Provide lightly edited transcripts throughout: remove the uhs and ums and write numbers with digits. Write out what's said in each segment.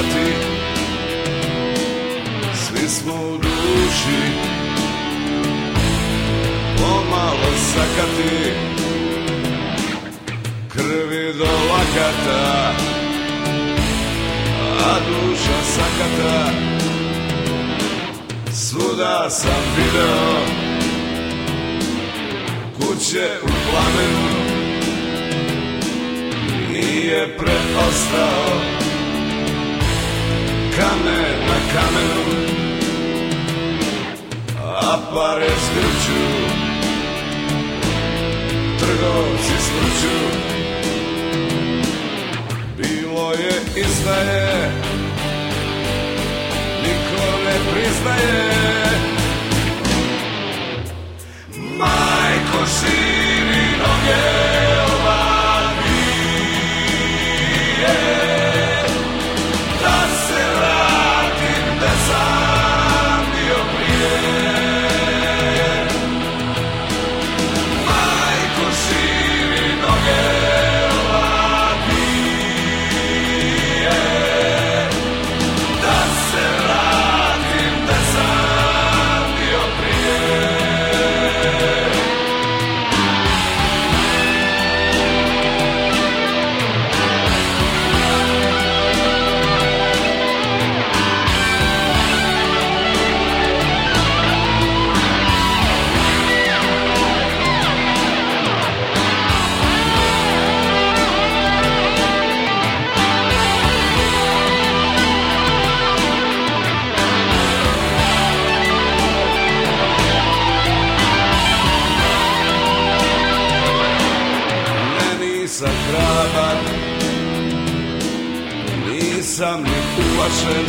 sakati, svi smo u duši pomalo sakati, krvi do lakata, a duša sakata. Svuda sam video kuće u plamenu, nije preostao kamen na kamenu, a pare zgrču, trgovci svrću. Bilo je izdaje, niko ne priznaje. Majko, širi noge, da se vratim da sam bio prije. Majko, širi noge, da se vratim da sam bio prije. Nisam hrabar, nisam ni uplašen,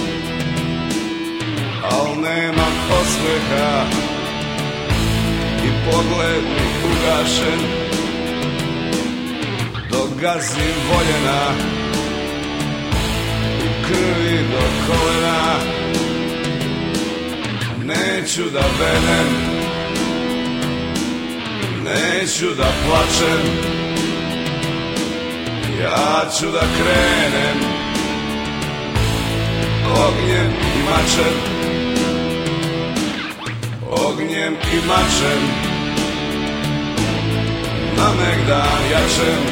al nemam osmeha i pogled mi ugašen. Dok gazim voljena u krvi do kolena, neću da benem, neću da plačem. Ja ću da krenem ognjem i mačem, ognjem i mačem, na megdan jačem.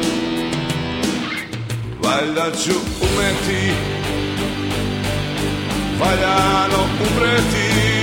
Valjda ću umeti, valjano umreti.